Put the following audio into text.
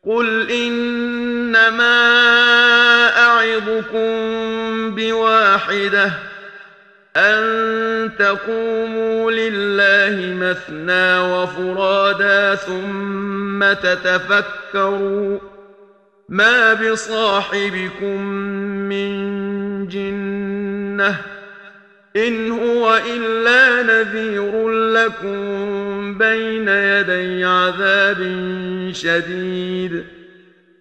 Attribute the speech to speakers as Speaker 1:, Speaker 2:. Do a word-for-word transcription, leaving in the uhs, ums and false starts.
Speaker 1: قل إنما أعظكم بواحدة أن تقوموا لله مثنى وفرادا ثم تتفكروا ما بصاحبكم من جنة إن هو إلا نذير لكم بين يدي عذاب شديد